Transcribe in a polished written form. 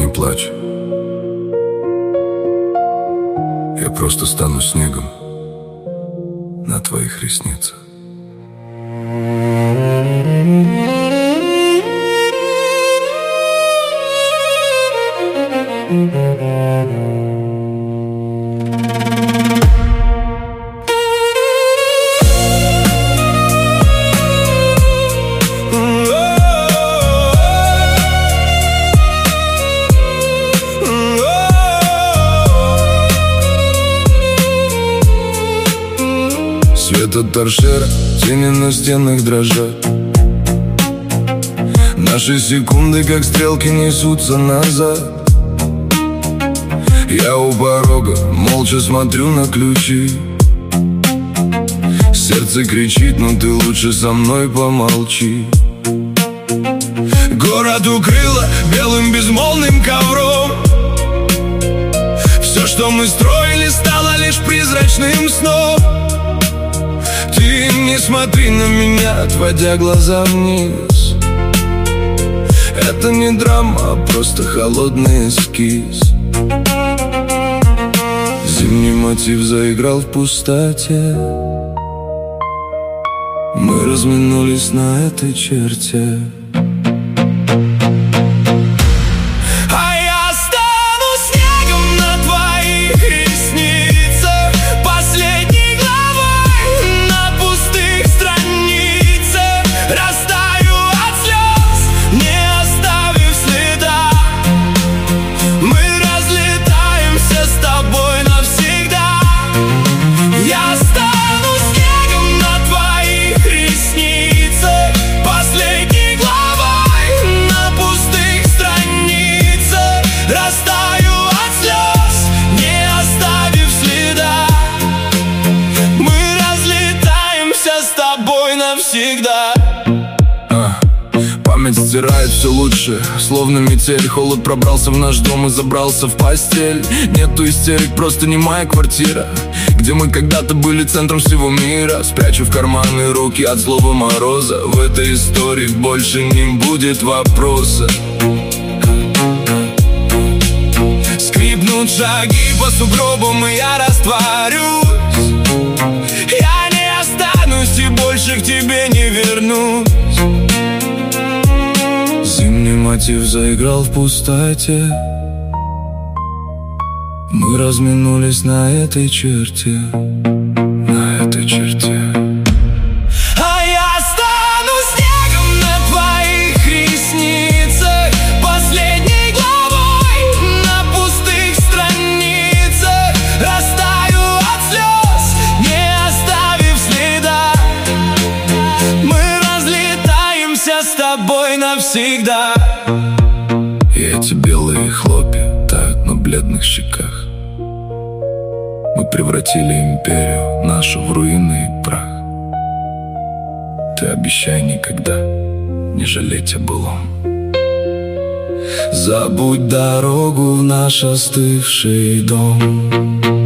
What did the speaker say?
плачь. Я просто стану снегом на твоих ресницах. Свет от торшера, тени на стенах дрожат. Наши секунды, как стрелки, несутся назад. Я у порога, молча смотрю на ключи. Сердце кричит, но ты лучше со мной помолчи. Город укрыло белым безмолвным ковром. Все, что мы строили, стало лишь призрачным сном. Ты не смотри на меня, отводя глаза вниз. Это не драма, а просто холодный эскиз. Зимний мотив заиграл в пустоте. Мы разминулись на этой черте. Навсегда. Память стирает все лучшее, словно метель. Холод пробрался в наш дом и забрался в постель. Нету истерик, просто немая квартира, где мы когда-то были центром всего мира. Спрячу в карманы руки от злого мороза. В этой истории больше не будет вопроса. Скрипнут шаги по сугробам, и я растворюсь. Я не останусь и больше к тебе не вернусь. Зимний мотив заиграл в пустоте. Мы разминулись на этой черте. На этой черте. С тобой навсегда. И эти белые хлопья тают на бледных щеках. Мы превратили империю нашу в руины и прах. Ты обещай никогда не жалеть о былом. Забудь дорогу в наш остывший дом.